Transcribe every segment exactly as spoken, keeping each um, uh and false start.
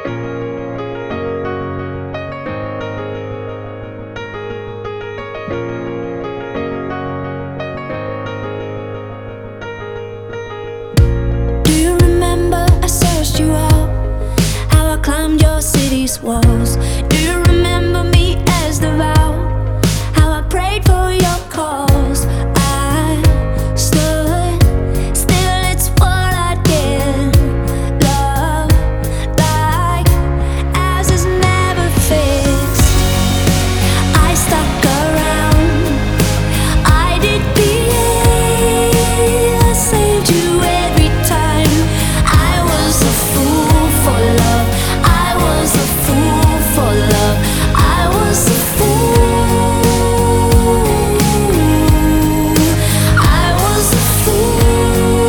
Do you remember I searched you out? How I climbed your city's walls? Do you remember me as the vow? How I prayed for your calls? I stood still, it's what I did. Love like ours is never fixed. I stuck around, I did behave, I saved you every time. I was a fool for love, I was a fool for love, I was a fool, I was a fool.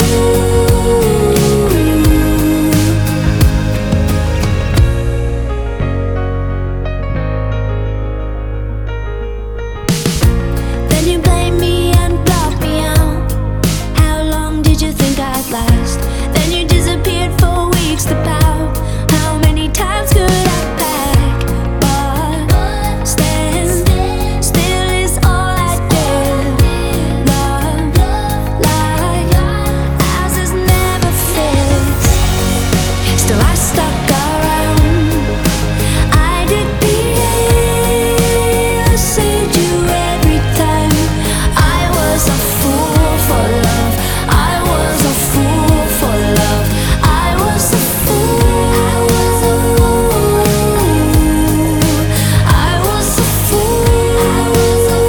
Then you blame me and block me out. How long did you think I'd last? Then you disappeared for weeks to pout. How many times could I pack? But stand still is all I did. Love like ours is never fixed. Still I stuck around, I did behave, I saved you every time. I was a fool for love, I was a fool for love, I was a fool, I was a fool, I was a fool, I was a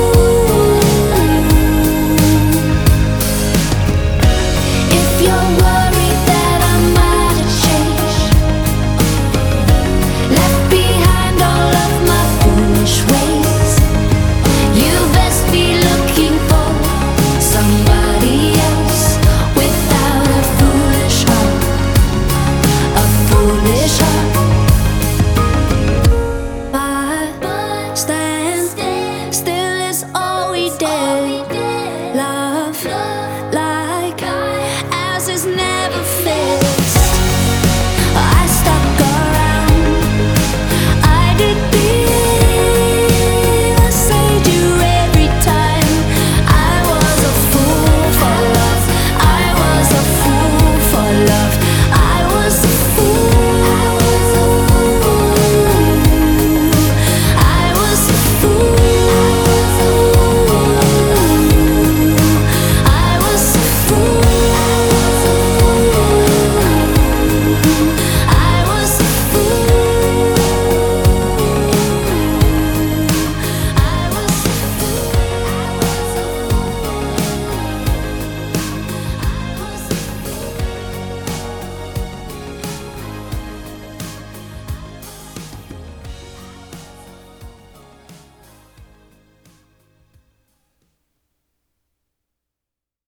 fool. If you're worried that I might have changed, left behind all of my foolish ways, you best be looking for somebody else without a foolish heart, a foolish heart.